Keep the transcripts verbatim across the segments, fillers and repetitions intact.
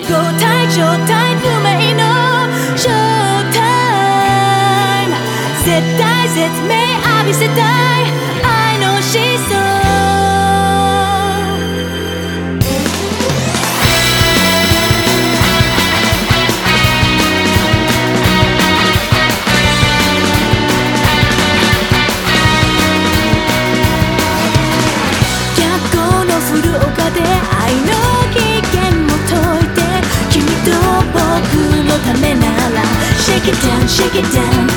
交代状態不明のショータイム絶対絶命浴びせたい愛の思想Shake it down, shake it down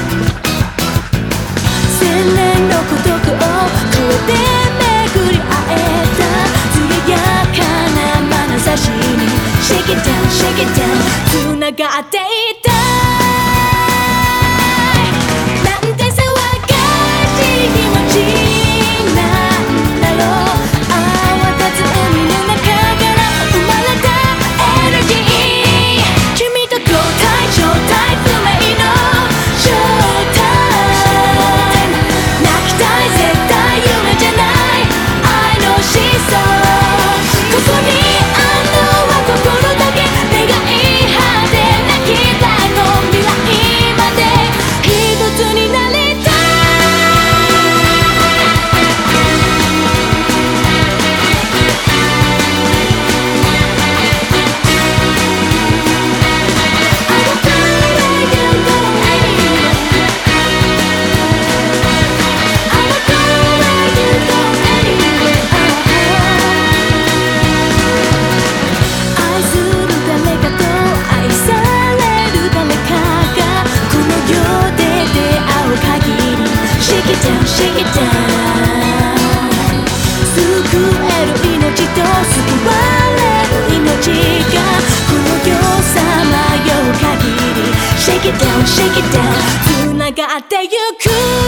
千年の孤独を超えて巡り会えた艶やかな眼差しに Shake it down, shake it down 繋がっていたいなんて騒がしい気持ちなんだろう泡立つ海の中から生まれたエネルギー君と交代状態Shake it down 救える命と救われる命がこの世さまよう限り Shake it down, shake it down 繋がってゆく